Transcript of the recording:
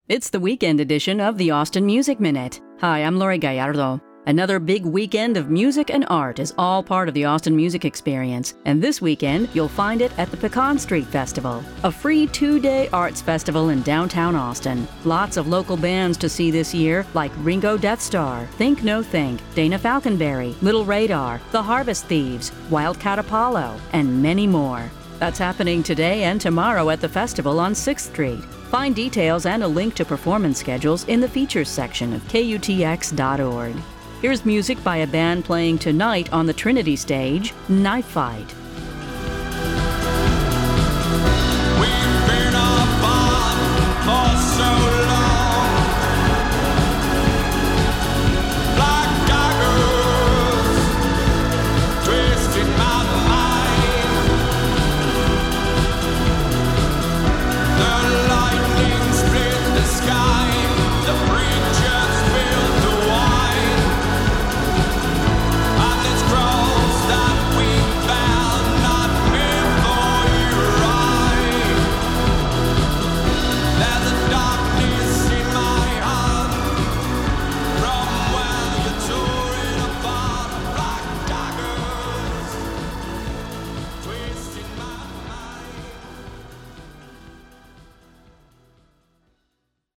It's the weekend edition of the Austin Music Minute. Hi, I'm Lori Gallardo. Another big weekend of music and art is all part of the Austin Music Experience, and this weekend you'll find it at the Pecan Street Festival, a free 2-day arts festival in downtown Austin. Lots of local bands to see this year, like Ringo Death Star, Think No Think, Dana Falconberry, Little Radar, The Harvest Thieves, Wildcat Apollo, and many more. That's happening today and tomorrow at the festival on 6th Street. Find details and a link to performance schedules in the features section of KUTX.org. Here's music by a band playing tonight on the Trinity stage, Knife Fight.